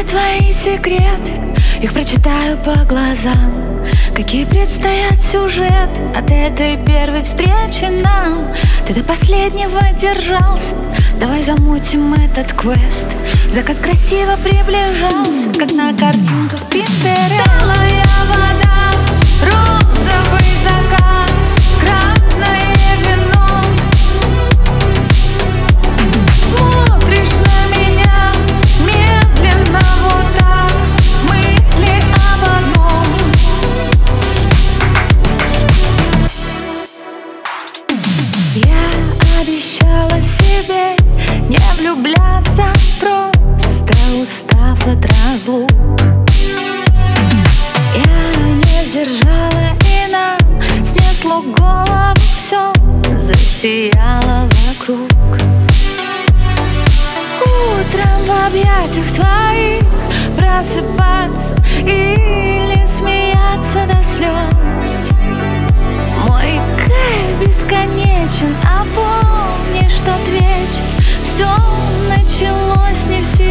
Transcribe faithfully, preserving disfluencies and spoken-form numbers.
все твои секреты, их прочитаю по глазам. Какие предстоят сюжеты от этой первой встречи нам. Ты до последнего держался, давай замутим этот квест. Закат красиво приближался, как на картинках Pinterest. Талая вода, розовый закат, красное вино. Смотришь на меня медленно вот так, мысли об одном. Я обещала себе не влюбляться, просто устав от разлук. Я не сдержала, и нам снесло голову, все засияло вокруг. Утром в объятиях твоих просыпаться или смеяться до слез. Мой кайф бесконечен, а помнишь тот вечер? Все началось не всегда.